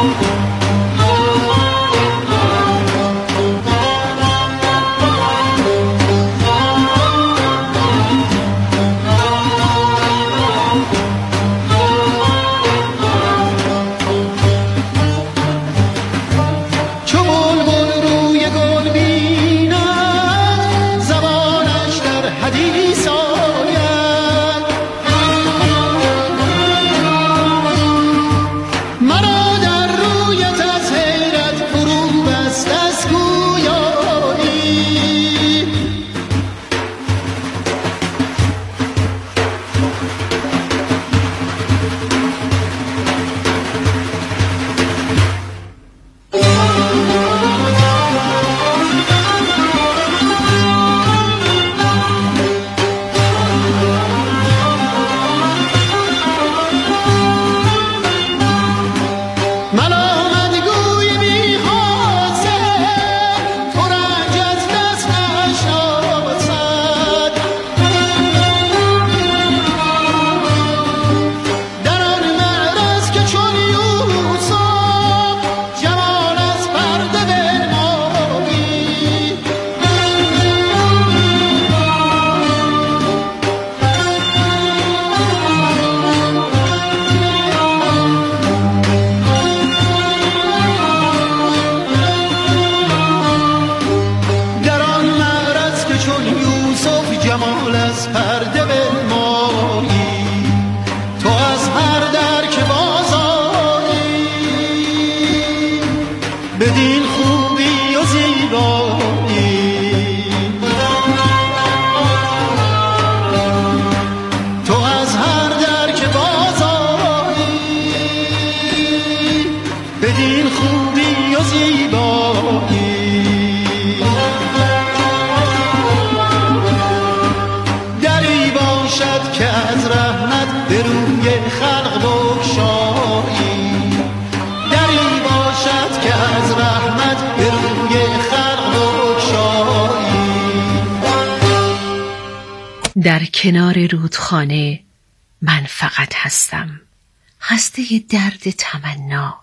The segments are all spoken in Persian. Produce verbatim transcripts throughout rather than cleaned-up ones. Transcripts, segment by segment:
در کنار رودخانه من فقط هستم، خسته درد تمنا،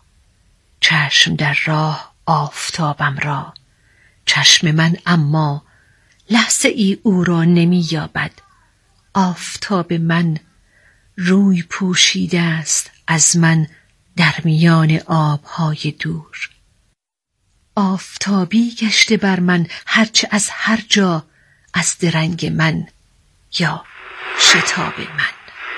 چشم در راه آفتابم را، چشم من اما لحظه ای او را نمی یابد. آفتاب من روی پوشیده است از من در میان آبهای دور. آفتابی گشته بر من هرچه از هر جا، از درنگ من یا شتاب من.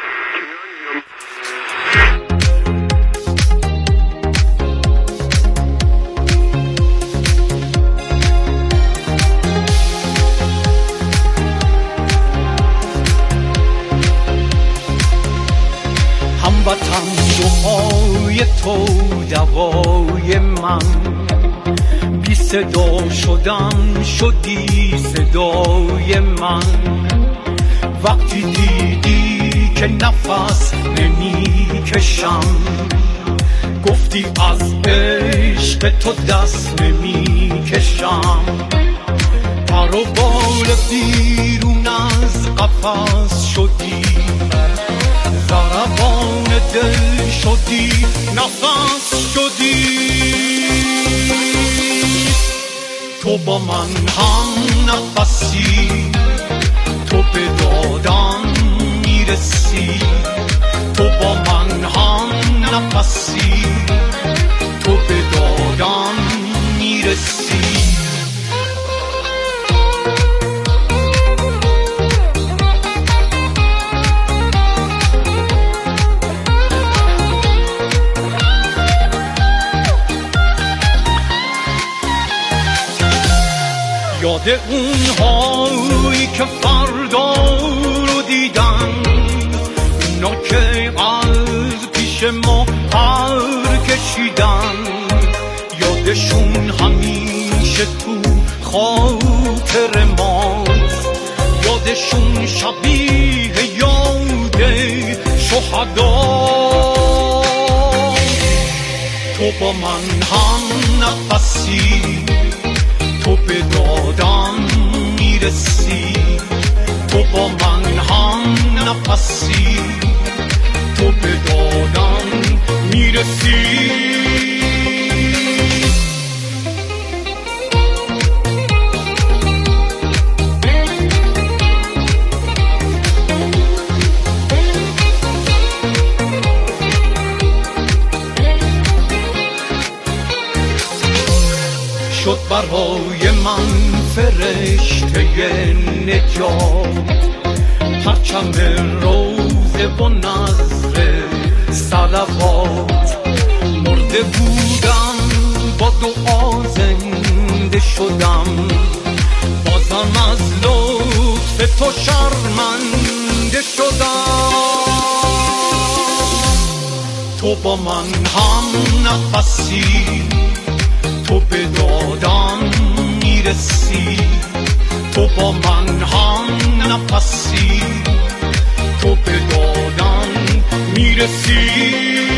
هموطن دعای تو دوای من، بی صدا شدم شدی صدای من. وقتی دیدی که نفس نمی کشم، گفتی از عشق تو دست نمی کشم. پر و بال بیرون از قفس شدی، ضربان دل شدی، نفس شدی. تو با من هم نفسی، تو به دادم میرسی. تو با من هم نفسی، تو به دادم میرسی. یاد اون هایی که فردا رو دیدن، اونا که از پیش ما پر کشیدن. یادشون همیشه تو خاطر ماست، یادشون شبیه یاد شهدا. تو با من هم نفسی، تو به دادم میرسی. تو با من هم نفسی، تو به دادم میرسی. شد برای من فرشته نجات، پرچم روزه و نظر صلوات. مرده بودم با دعا زنده شدم، بازم از لطف تو شرمنده شدم. تو با من هم نفسی، تو به دادم میرسی. تو با من هم نفسی، تو به دادم میرسی.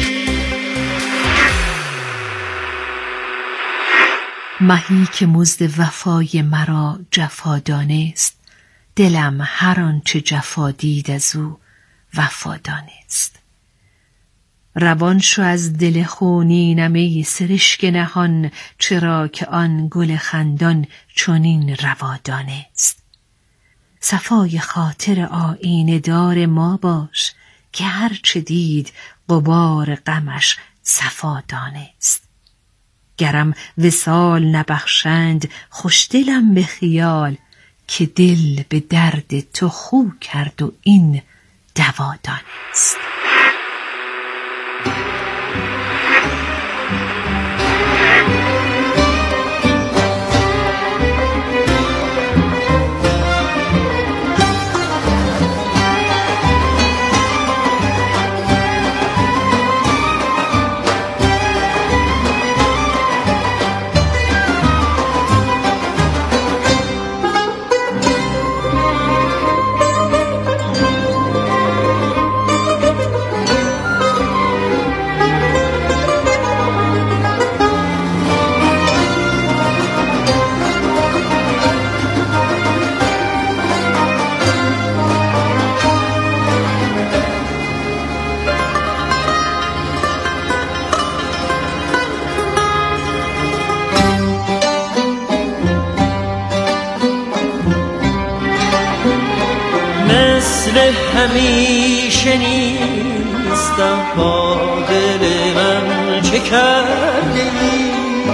مهی که مزد وفای مرا جفا دانست، دلم هر آنچه جفا دید از او وفا دانست. روان شو از دل خونینم ای سرشک نهان، چرا که آن گل خندان چنین روا دانست. صفای خاطر آیینه دار ما باش، که هر چه دید غبار غمش صفا دانست. گرم وصال نبخشند خوشدلم به خیال، که دل به درد تو خو کرد و این دوا دانست. همیشه نیستم، با دل من چه کرده ای؟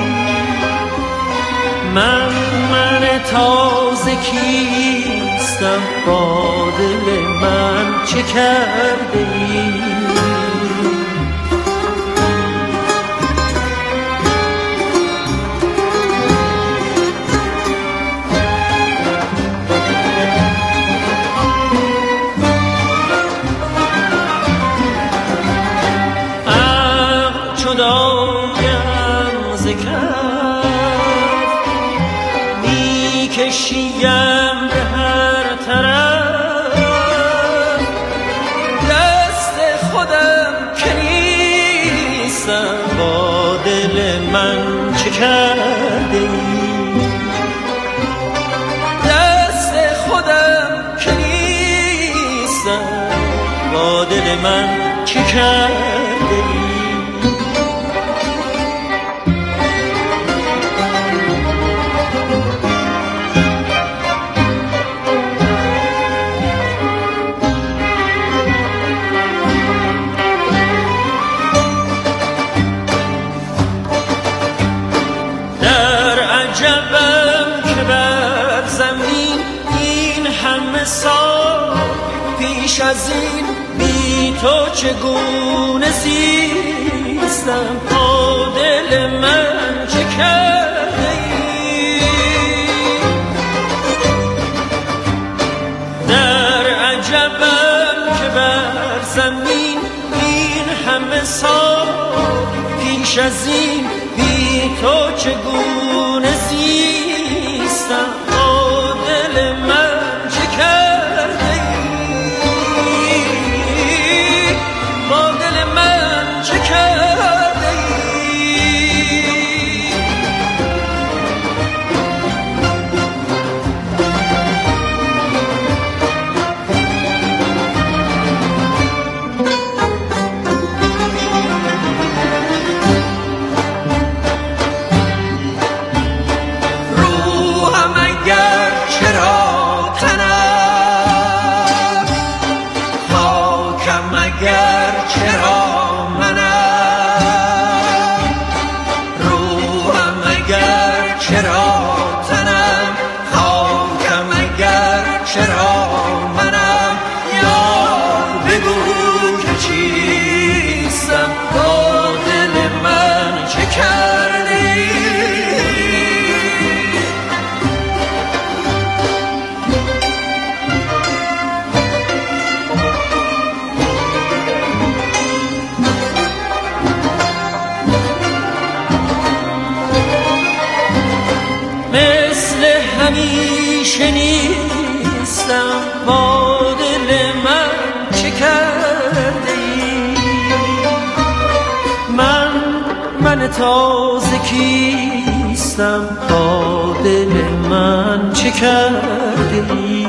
من من تازه کیستم، با دل من چه کرده ای؟ میکشیم به هر طرف، دست خودم که نیستم، با دل من چه کرده ای؟ دست خودم که نیستم، با دل من چه کرده ای؟ پیش از این بی تو چگونه زیستم، با دل من چه کرده ای؟ در عجبم که بر زمین این همه سال، پیش از این بی تو چگونه زیستم، با دل من چه کرده ای؟ همیشه نیستم، با دل من چه کرده ای؟ من من تازه کیستم، با دل من چه کرده ای؟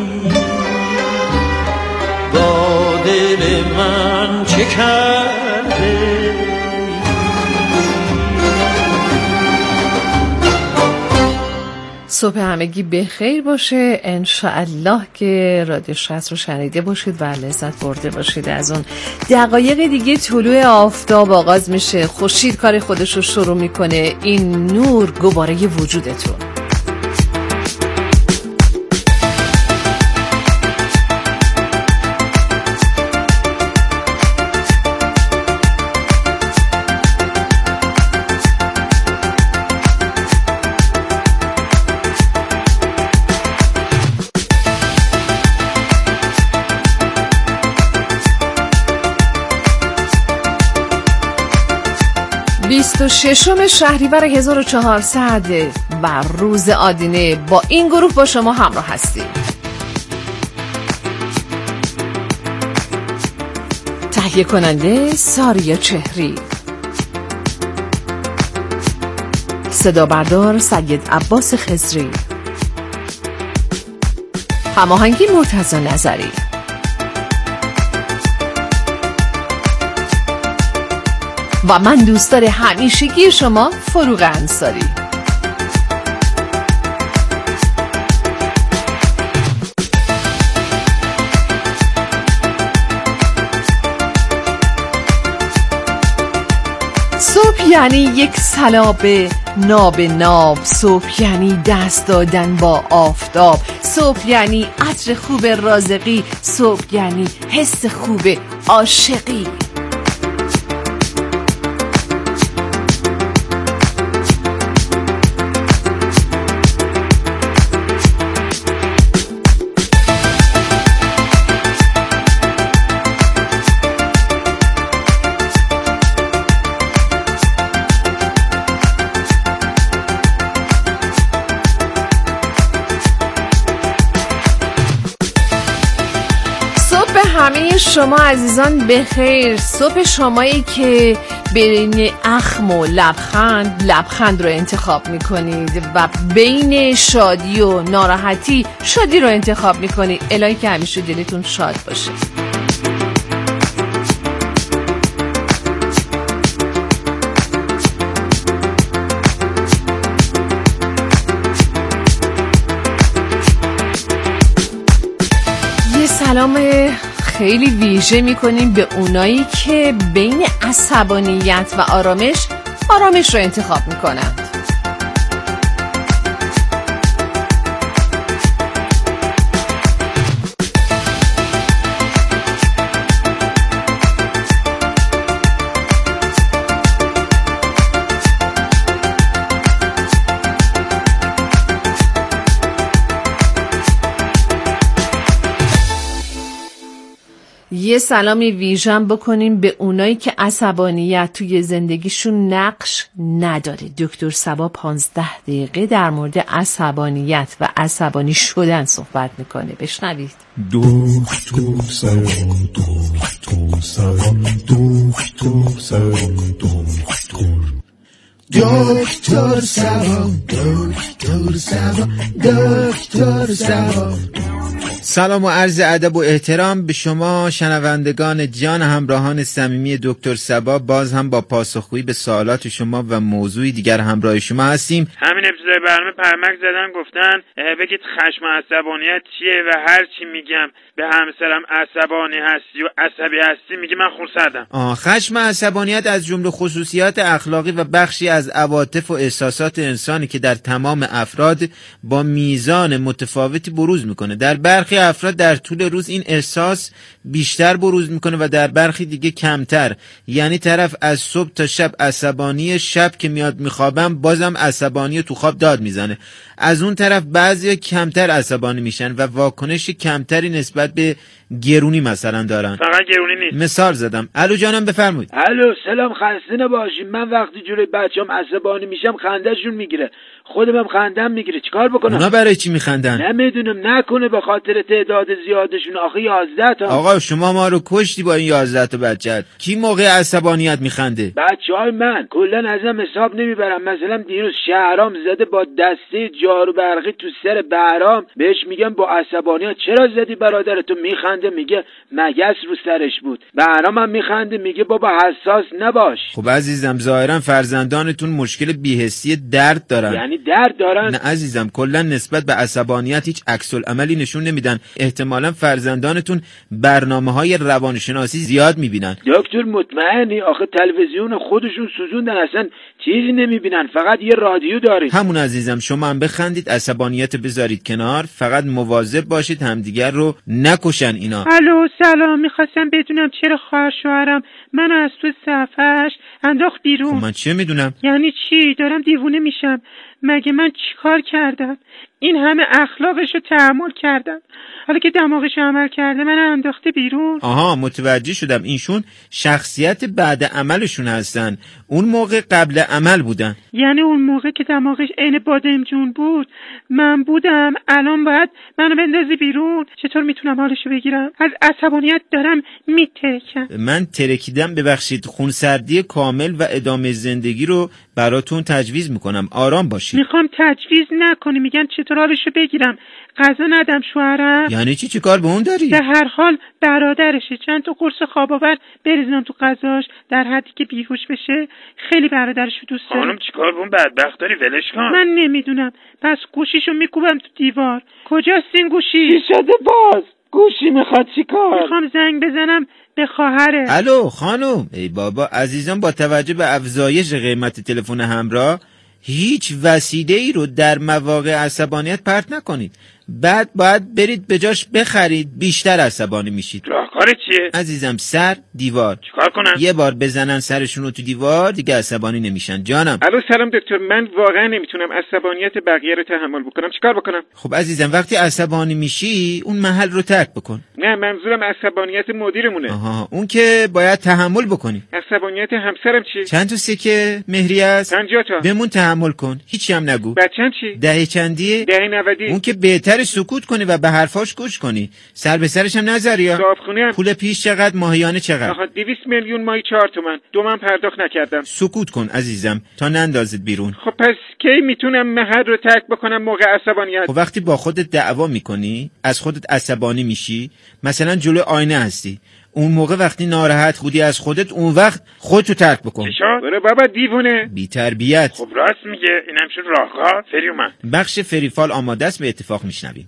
با دل من چه کرده؟ صبح همگی بخیر باشه. انشاءالله که رادیو شصت رو شنیده باشید و لذت برده باشید. از اون دقایق دیگه طلوع آفتاب آغاز میشه، خورشید کار خودش رو شروع میکنه، این نور گواره وجودتون. بیست و ششم شهریور هزار و چهارصد و روز آدینه با این گروه با شما همراه هستیم. تهیه کننده ساریا چهری، صدا بردار سید عباس خضری، هماهنگی مرتضی نظری. و من دوستدار همیشگی شما فروغ انصاری. صبح یعنی یک سلاب ناب ناب، صبح یعنی دست دادن با آفتاب، صبح یعنی عطر خوب رازقی، صبح یعنی حس خوب عاشقی. همه شما عزیزان بخیر. صبح شمایی که بین اخم و لبخند لبخند رو انتخاب میکنید و بین شادی و ناراحتی شادی رو انتخاب میکنید. الهی که همیشه دلتون شاد باشه. یه سلام خیلی ویژه میکنیم به اونایی که بین عصبانیت و آرامش آرامش رو انتخاب میکنند. یه سلامی ویژن بکنیم به اونایی که عصبانیت توی زندگیشون نقش نداره. دکتر صبا پانزده دقیقه در مورد عصبانیت و عصبانی شدن صحبت میکنه. بشنوید. دکتر صبا، دکتر صبا، دکتر صبا، دکتر صبا، دکتر صبا، دکتر صبا. سلام و عرض ادب و احترام به شما شنوندگان جان، همراهان صمیمی دکتر صبا. باز هم با پاسخگویی به سوالات شما و موضوعی دیگر همراه شما هستیم. همین ابتدای برنامه پرمک زدن گفتن بگید خشم و عصبانیت چیه و هر چی میگم به همسرم عصبانی هستی و عصبی هستی میگه من خورسردم. آه خشم و عصبانیت از جمله خصوصیات اخلاقی و بخشی از عواطف و احساسات انسانی که در تمام افراد با میزان متفاوتی بروز میکنه. در برخی افراد در طول روز این احساس بیشتر بروز میکنه و در برخی دیگه کمتر. یعنی طرف از صبح تا شب عصبانی، شب که میاد میخوابم بازم عصبانی تو خواب داد میزنه. از اون طرف بعضی کمتر عصبانی میشن و واکنش کمتری نسبت به گرونی مثلا دارن. فقط گرونی نیست. مثال زدم. الو جانم بفرمایید. الو سلام، خسته نباشین. من وقتی جلوی بچه‌ام عصبانی میشم خنده‌شون میگیره، خودم هم خندم میگیره. چیکار بکنم؟ اونا برای چی میخندن؟ نمیدونم، نکنه به خاطر تعداد زیادشون. آخه یازده تا. آقا شما ما رو کشتی با این یازده تا بچت. کی موقع عصبانیت میخنده؟ بچه‌های من کلا ازم حساب نمیبرم. مثلا دیروز شهرام زده با دسته جارو برقی تو سر بهرام، بهش میگم با عصبانیت چرا زدی برادرتو؟ میخنده میگه مگس رو سرش بود. بهرام هم میخنده میگه بابا حساس نباش. خب عزیزم ظاهرا فرزندانتون مشکل بی‌حسی درد دارن. یعنی درد دارن؟ نه عزیزم، کلا نسبت به عصبانیت هیچ عکس العملی نشون نمیدن. احتمالاً فرزندانتون برنامه‌های روانشناسی زیاد میبینن. دکتر مطمئنی؟ آخه تلویزیون خودشون سوزوندن، اصلا چیزی نمیبینن، فقط یه رادیو داریم. همون عزیزم، شما هم بخندید، عصبانیت بذارید کنار، فقط مواظب باشید همدیگر رو نکشن اینا. الو سلام، میخواستم بدونم چرا خواهر شوهرم منو از تو صفحش انداخت بیرون. خب من چه میدونم؟ یعنی چی؟ دارم دیوونه میشم. مگه من چیکار کردم؟ این همه اخلاقشو تحمل کردم، حالا که دماغشو عمل کرده من انداخته بیرون. آها متوجه شدم، اینشون شخصیت بعد عملشون هستن، اون موقع قبل عمل بودن. یعنی اون موقع که دماغش عین بادم جون بود من بودم، الان باید منو بندازی بیرون؟ چطور میتونم حالشو بگیرم؟ از عصبانیت دارم میترکم. من ترکیدم، ببخشید. خونسردی کامل و ادامه زندگی رو براتون تجویز میکنم، آرام باشید. میخوام تجویز نکنی، میگم چطور حالشو بگیرم؟ غذا ندم شوهرم؟ یعنی چی؟ چی کار به اون داری؟ به هر حال برادرشه، چند تا قرص خواب آور بریزنم تو غذاش در حدی که بیهوش بشه. خیلی برادرشو دوست داره. خانم چیکار به اون بدبخت داری؟ ولش کن. من نمیدونم، پس گوشیشو میکوبم تو دیوار. کجاست این گوشی؟ چی شده باز؟ گوشی میخواد چیکار؟ میخوام زنگ بزنم به خواهره. الو خانم. ای بابا عزیزان، با توجه به افزایش قیمت تلفن همراه هیچ وسیله‌ای رو در مواقع عصبانیت پرت نکنید، بعد باید برید به جاش بخرید، بیشتر عصبانی میشید. راهکار چیه؟ عزیزم سر دیوار. چیکار کنم؟ یه بار بزنن سرشون رو تو دیوار دیگه عصبانی نمیشن. جانم. الو سلام دکتر، من واقعا نمیتونم عصبانیت بقیه رو تحمل بکنم. چیکار بکنم؟ خب عزیزم وقتی عصبانی میشی اون محل رو ترک بکن. نه منظورم عصبانیت مدیرمونه. آها اون که باید تحمل بکنی. عصبانیت همسرم چی؟ چند تا سکه مهری است؟ پنجاه تا. بمون تحمل کن، هیچی هم نگو. بچه‌م چی؟ دهه چندیه؟ دهه نودی. اون که بهتر سکوت کنی و به حرفاش گوش کنی، سر به سرش هم نذاری. صاحبخونه. پول پیش چقدر؟ ماهیانه چقدر؟ آها دویست میلیون ماهی چهار تومن. دو من پرداخت نکردم. سکوت کن عزیزم تا نندازید بیرون. خب پس کی میتونم محل رو ترک بکنم موقع عصبانیت؟ خب وقتی با خودت دعوا میکنی، از خودت عصبانی میشی، مثلا جلو آینه هستی، اون موقع وقتی ناراحت بودی از خودت، اون وقت خودتو ترک بکن. برو بابا دیوونه. بی تربیت. خب راست میگه، اینم شد راهکار. فری اومد. بخش فریفال آماده است، به اتفاق میشنویم.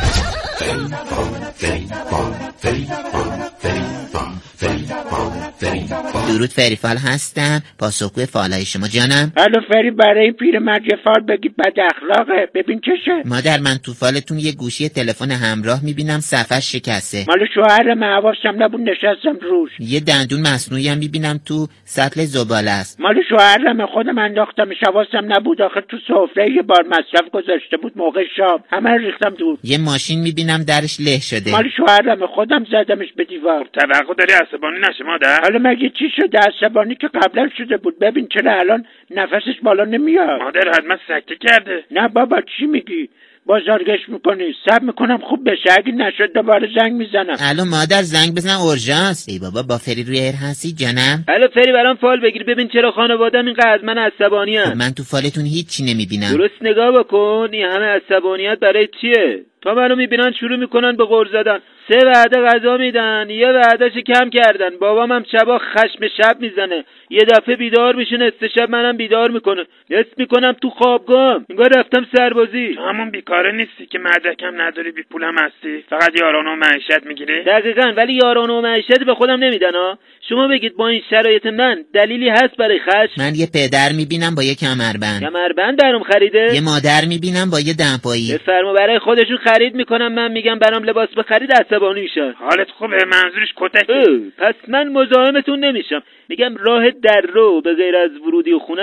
درود فریفال هستم، پاسخگوی فالای شما جانم. الو فری، برای پیرمرد یه فال بگید بد اخلاقه، ببین چشه. مادر من تو فالتون یه گوشی تلفن همراه میبینم صفحش شکسته. مال شوهرم، حواسم نبود نشستم روش. یه دندون مصنوعی هم میبینم تو سطل زباله است. مال شوهرم، خودم انداختمش، حواسم نبود. آخه تو سفره یه بار مصرف گذاشته بود موقع شام، همه رو ریختم دور. یه ماشین میبینم درش له شده. مال شوهرم، خودم زدمش به دیوار. توقع داری عصبانی نشه مادر؟ حالا مگه چی شده؟ عصبانی که قبلا شده بود، ببین چرا الان نفسش بالا نمیاد. مادر حتما سکته کرده. نه بابا چی میگی؟ بازارگشت میکنی؟ صبر میکنم خوب بشه، اگه نشد دوباره زنگ میزنم. الو مادر زنگ بزن اورژانس. ای بابا با فری روی ایر هستی جانم؟ الو فری، برام فال بگیر ببین چرا خانواده‌ام اینقدر از من عصبانی ام. خب من تو فالتون هیچی نمیبینم. درست نگاه بکن، این همه عصبانیت برای چیه؟ تا منو میبینن شروع میکنن به غر زدن. سه وعده غذا میدن، یه وعدهش کم کردن. بابام هم شبا خشم شب میزنه، یه دفعه بیدار میشه، نصف شب منم بیدار میکنه، حس میکنم تو خوابگاهم انگار رفتم سربازی. تو همون بیکاره نیستی که مدرکم نداری، بی پولم هستی، فقط یارانه و معیشت میگیری؟ دقیقاً، ولی یارانه و معیشت به خودم نمیدن ها. شما بگید با این شرایط من دلیلی هست برای خشم؟ من یه پدر میبینم با یه کمربند. کمربند برام خریده؟ یه مادر میبینم با یه دمپایی. بفرما، برای خودشون خرید میکنم، من میگم برام لباس بخرید عصبانی میشن. حالت خوبه؟ منظورش کتکی؟ پس من مزاحمتون نمیشم، میگم راه در رو به غیر از ورودی و خونمون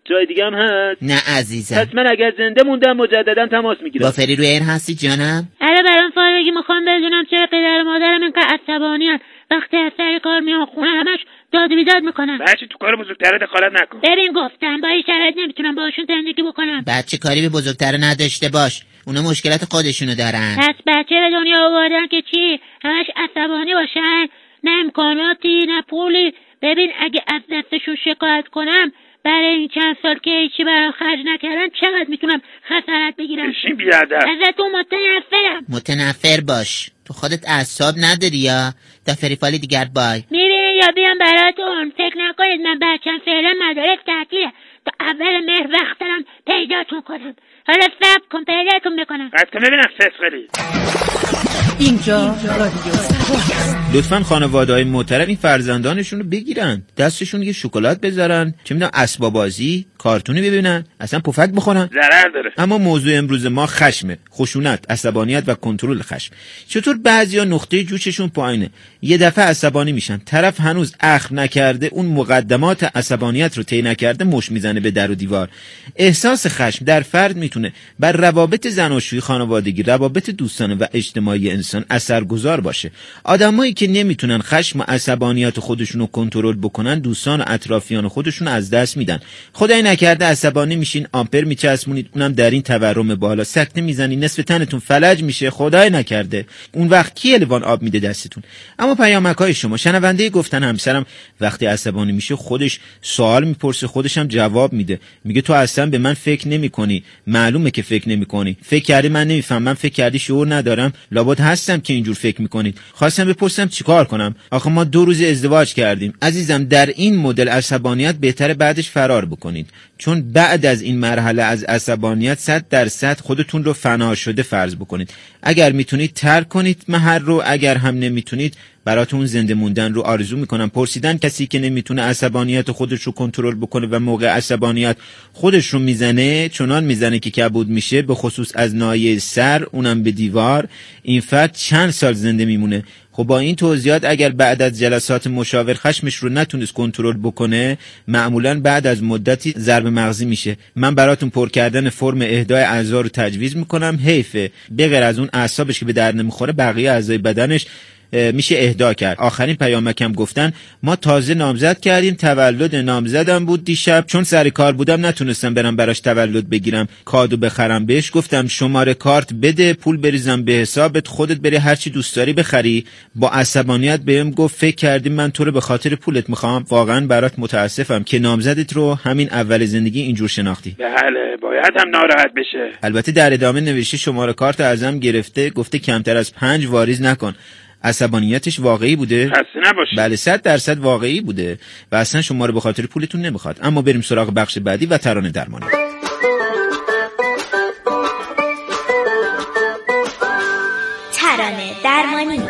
جای دیگه هم هست؟ نه عزیزم. پس من اگر زنده موندم مجددا تماس میگیرم. با فری روی ایر هستی جانم؟ الان برام فارگی میخوام بدونم چرا پدر و مادرم اینقدر عصبانیان وقتی از سر کار میان خونه همش داد و بیداد میکنن. بچه تو کار بزرگتره دخالت نکن. ببین گفتم با این شرایط نمیتونم باشون زندگی بکنم. بچه کاری به بزرگتره نداشته باش، اونا مشکلات خودشونو دارن. پس بچه به دنیا آوردن که چی؟ همش عصبانی باشن؟ نه امکاناتی نه پولی. ببین اگه از دستشون شکایت کنم برای این چند سال که هیچی برام خرج نکردن چقدر میتونم خسارت بگیرم. بشین بیادب. ازتون متنفرم. متنفر باش، تو خودت اعصاب نداری یا؟ تا فریفال دیگر بای. میبینی یا بیام براتون؟ فکر نکنید من بچم فعلا مدارک تعطیله، تا اول مهر وقت دارم پیداتون کنم. حالا صبر کن پیداتون بکنم. قد کن ببینم فسقلی. اینجا رادیو لطفاً خانواده‌های محترم این فرزندانشون رو بگیرن، دستشون یه شکلات بذارن، چه میدونم اسباب بازی، کارتونی ببینن، اصلا پفک بخورن. ضرر داره. اما موضوع امروز ما خشمه، خشونت، عصبانیت و کنترل خشم. چطور بعضیا نقطه جوششون پایینه، یه دفعه عصبانی میشن، طرف هنوز اخم نکرده اون مقدمات عصبانیت رو طی نکرده مش میزنه به در و دیوار. احساس خشم در فرد میتونه بر روابط زناشویی، خانوادگی، روابط دوستانه و اجتماعی انسان اثرگذار باشه. آدمایی که نمیتونن خشم و عصبانیت خودشون رو کنترل بکنن دوستان و اطرافیان خودشون از دست میدن. خدای نکرده عصبانی میشین، آمپر میچسبونید، اونم در این تورم بالا، سکته میزنی، نصف تنتون فلج میشه، خدای نکرده. اون وقت کی لیوان آب میده دستتون؟ اما پیامک‌های شما شنونده گفتن همسرم وقتی عصبانی میشه خودش سوال میپرسه، خودش هم جواب میده، میگه تو اصلا به من فکر نمیکنی، معلومه که فکر نمیکنی، فکر کردی من نمیفهمم، من فکر کردی شعور ندارم، لابد هستم که اینجور فکر میکنید. خواستم بپرسم چیکار کنم؟ آخه ما دو روز ازدواج کردیم. عزیزم در این مدل عصبانیت بهتره بعدش فرار بکنید، چون بعد از این مرحله از عصبانیت صد درصد خودتون رو فنا شده فرض بکنید. اگر میتونید ترک کنید محل رو، اگر هم نمیتونید براتون زنده موندن رو آرزو میکنم. پرسیدن کسی که نمیتونه عصبانیت خودش رو کنترل بکنه و موقع عصبانیت خودش رو میزنه، چنان میزنه که کبود میشه، به خصوص از ناحیه سر، اونم به دیوار، این فرد چند سال زنده میمونه. خب با این توضیحات اگر بعد از جلسات مشاور خشمش رو نتونست کنترل بکنه، معمولاً بعد از مدتی ضرب مغزی میشه. من براتون پر کردن فرم اهدای اعضا رو تجویز میکنم. حیفه به غیر از اون اعصابش که به درد نمیخوره بقیه اعضای بدنش میشه اهدا کرد. آخرین پیامکم گفتن ما تازه نامزد کردیم، تولد نامزدم بود دیشب، چون سر کار بودم نتونستم برم براش تولد بگیرم کادو بخرم. بهش گفتم شماره کارت بده پول بریزم به حسابت، خودت بری هرچی دوست داری بخری. با عصبانیت بهم گفت فکر کردی من تو رو به خاطر پولت میخوام؟ واقعا برات متاسفم که نامزدت رو همین اول زندگی اینجور شناختی. بله باید هم ناراحت بشه. البته در ادامه نوشته شماره کارت ازم گرفته، گفته کمتر از پنج واریز نکن. عصبانیتش واقعی بوده؟ خسته نباشی. بله صد درصد واقعی بوده و اصلا شما رو به خاطر پولتون نمیخواد. اما بریم سراغ بخش بعدی و ترانه درمانی. ترانه درمانی.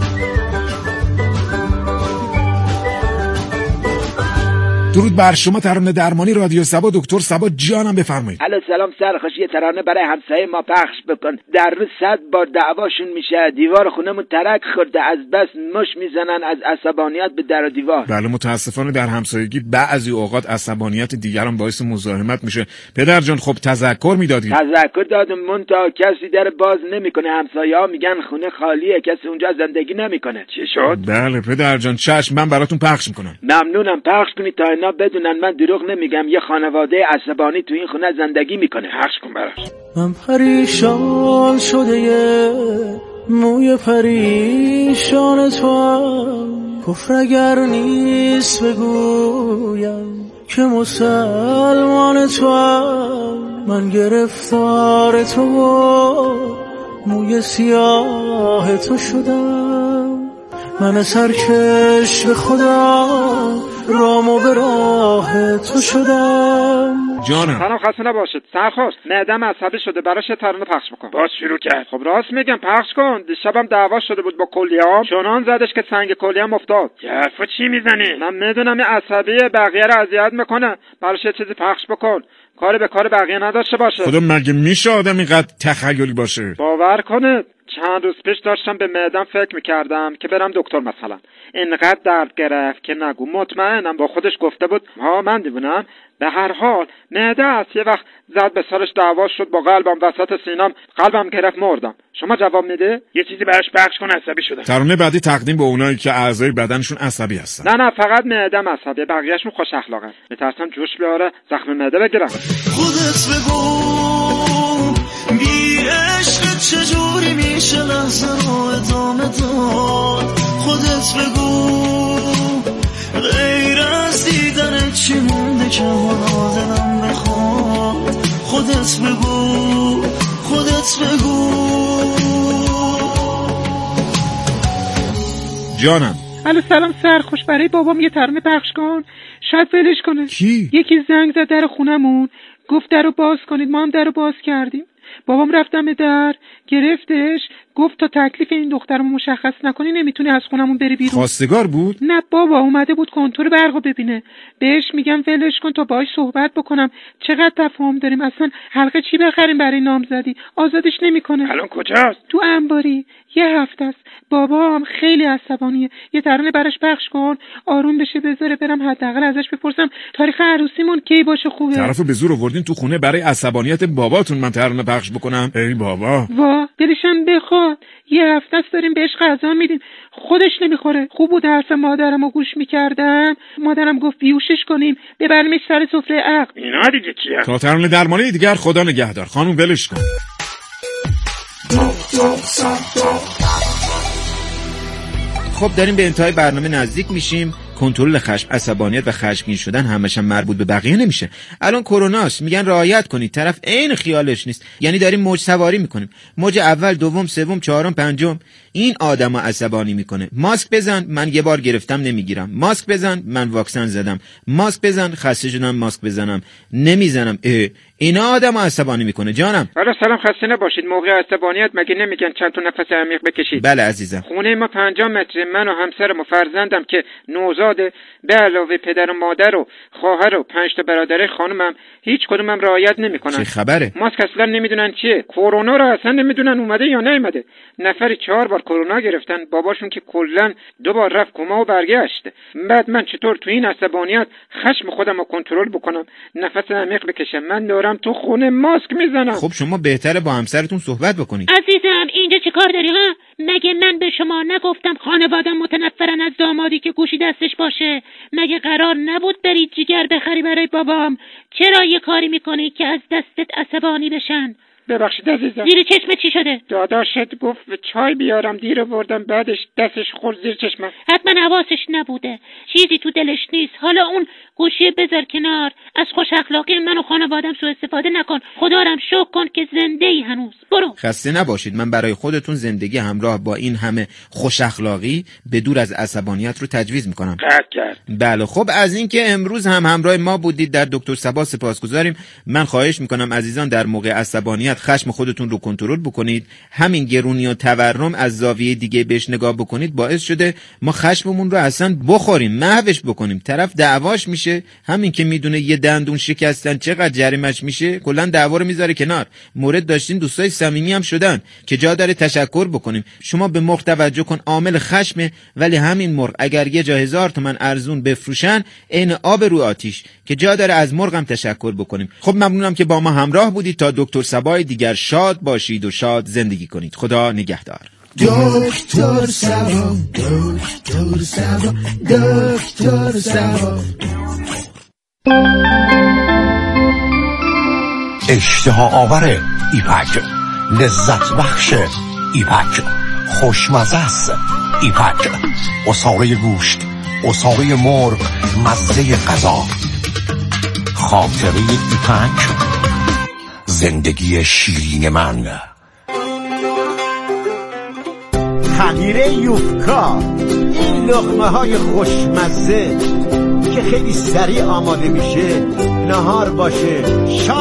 درود بر شما، ترانه درمانی رادیو صبا، دکتر صبا جانم بفرمایید. الو سلام سرخوش، یه ترانه برای همسایه ما پخش بکن. در روز صد بار دعواشون میشه، دیوار خونمون ترک خورده، از بس مش میزنن از عصبانیت به در و دیوار. بله متاسفانه در همسایگی بعضی اوقات عصبانیت دیگران باعث مزاحمت میشه. پدر جان خب تذکر میدادید؟ تذکر دادم منتها کسی در باز نمیکنه. همسایه‌ها میگن خونه خالیه، کسی اونجا زندگی نمیکنه. چی شد؟ بله پدر جان چشم، من براتون پخش میکنم. ممنونم، پخش کنید تا اینا بدونن من دروغ نمیگم. یه خانواده عصبانی تو این خونه زندگی میکنه. پخش کن براش. من پریشان شده یه موی پریشان تو، کفر اگر نیست بگویم که مسلمان تو، من گرفتار تو موی سیاه تو شدم، من سرکش به خدا رامو به راه تو شدم. جانم سلام، خسته نباشید. سرخوش معده‌م عصبی شده، براش یه ترانه پخش بکن. باز شروع کرد. خب راست میگم، پخش کن. دیشبم دعوا شده بود با کلیه‌ام، چنان زدش که سنگ کلیه‌ام افتاد. یه حرفا چی میزنی؟ من میدونم این عصبی بقیه رو اذیت میکنه، براش یه چیزی پخش بکن، کار به کار بقیه نداشته باشه. خدا مگه میشه آدم اینقدر تخیلی باشه؟ باور کنید چند روز پیش داشتم به معدم فکر میکردم که برم دکتر مثلا. اینقدر درد گرفت که نگو. مطمئنم با خودش گفته بود ها من دیوونم. به هر حال معده است. یه وقت زد به سرش دعوا شد با قلبم، وسط سینم قلبم گرفت مردم. شما جواب میده؟ یه چیزی براش پخش کن، عصبی شدم. ترانه بعدی تقدیم به اونایی که اعضای بدنشون عصبی هستن. نه نه فقط معدم عصبیه، بقیه‌شون خوش اخلاقن. میترسم جوش بیاره زخم معده بگیرم. خودت بگو بی عشق چجوری میشه لحظه رو ادامه داد. خودت بگو غیر از دیدن چی مونده که حالا دلم بخواد. خودت بگو خودت بگو. جانم. الو سلام سرخوش، برای بابام یه ترانه پخش کن، شاید ولش کنه. کی؟ یکی زنگ زد در خونمون، گفت درو باز کنید. ما هم درو باز کردیم. بابام رفتم به در، گرفتش، گفت تا تکلیف این دخترمو مشخص نکنی نمیتونی از خونمون بری بیرون. خواستگار بود؟ نه بابا، اومده بود کنتور برقو ببینه. بهش میگم ولش کن تا باهاش صحبت بکنم. چقدر تفاهم داریم، اصلا حلقه چی بخریم برای نامزدی؟ آزادش نمیکنه. الان کجاست؟ تو انباری. یه هفته است. بابام خیلی عصبانیه. یه ترانه براش پخش کن آروم بشه، بذاره برم حداقل ازش بپرسم تاریخ عروسیمون کی باشه خوبه. طرفو به زور آوردین تو خونه برای عصبانیت باباتون من ترانه پخش بکنم؟ ای بابا. وا دلشم بخواد. یه هفته است داریم بهش غذا میدیم، خودش نمیخوره. خوب بود حرف مادرمو گوش میکردم. مادرم گفت بیوشش کنیم ببریمش سر سفره عقل. اینا دیگه چیه؟ تا ترانه درمانی دیگر خدا نگهدار. خانوم ولش کن. خب داریم به انتهای برنامه نزدیک میشیم. کنترل خشم، عصبانیت و خشمگین شدن همش هم مربوط به بقیه نمیشه. الان کروناست، میگن رعایت کنید. طرف عین خیالش نیست. یعنی داریم موج سواری میکنیم. موج اول، دوم، سوم، چهارم، پنجم. این آدمو عصبانی میکنه. ماسک بزن، من یه بار گرفتم نمیگیرم. ماسک بزن، من واکسن زدم. ماسک بزن، خسته شدم ماسک بزنم نمیزنم. اه اینا آدمو عصبانی میکنه. جانم. آره سلام، خسته نباشید. موقع عصبانیت مگه نمیگن چند تا نفس عمیق بکشید؟ بله عزیزم. خونه ما پنجاه متر. من و همسرم و فرزندم که نوزاده به علاوه پدر و مادر و خواهر و پنج تا برادر خانمم هیچ کدومم رعایت نمیکنن. چه خبره؟ ماسک اصلا نمیدونن چیه. کرونا رو اصلا نمیدونن اومده یا نیومده. نفری چهار بار کرونا گرفتن. باباشون که کلا دو بار رفت کما و برگشت. بعد من چطور تو این عصبانیت خشم خودم رو کنترل بکنم، نفس عمیق بکشم؟ من دارم تو خونه ماسک میزنم. خب شما بهتره با همسرتون صحبت بکنید. عزیزم اینجا چه کار داری ها؟ مگه من به شما نگفتم خانوادم متنفرن از دامادی که گوشی دستش باشه؟ مگه قرار نبود برید جیگر بخری برای بابام؟ چرا یه کاری میکنی که از دستت عصبانی بشن؟ ببخشید عزیزم. زیر چشم چی شده؟ داداشت گفت چای بیارم، دیر آوردم، بعدش دستش خورد زیر چشمم. حتما حواسش نبوده، چیزی تو دلش نیست. حالا اون گوشی بذار کنار، از خوش اخلاقی من و خانوادم سوء استفاده نکن. خدا رم شکر کن که زنده ای هنوز. برو. خسته نباشید. من برای خودتون زندگی همراه با این همه خوش اخلاقی به دور از عصبانیت رو تجویز میکنم. قطع کرد. بله. خب از این که امروز هم همراه ما بودید در دکتر صبا سپاسگزاریم. من خواهش میکنم عزیزان در موقع عصبانیت خشم خودتون رو کنترل بکنید. همین گرونی و تورم از زاویه دیگه بهش نگاه بکنید باعث شده ما خشممون رو اصلا بخوریم، محوش بکنیم. طرف دعواش میشه، همین که میدونه یه دندون شکستن چقدر جریمش میشه کلا دعوا رو میذاره کنار. مورد داشتین دوستای صمیمی هم شدن که جا داره تشکر بکنیم. شما به مرغ توجه کن، عامل خشمه، ولی همین مرغ اگر یه جا هزار تومن ارزون بفروشن عین آب رو آتیش که جا داره از مرغ هم تشکر بکنیم. خب ممنونم که با ما همراه بودید. تا دکتر صبای دیگر شاد باشید و شاد زندگی کنید. خدا نگهدار. دکتر صبا، دکتر صبا، دکتر صبا. اشتها آور ایپک، لذت بخش ایپک، خوشمزه است ایپک. عصاره گوشت، عصاره مرغ، مزه غذا. خاطره ایپک، زندگی شیرین من. تغییر یوفکا، این لقمه های خوشمزه که خیلی سریع آماده میشه، نهار باشه، شام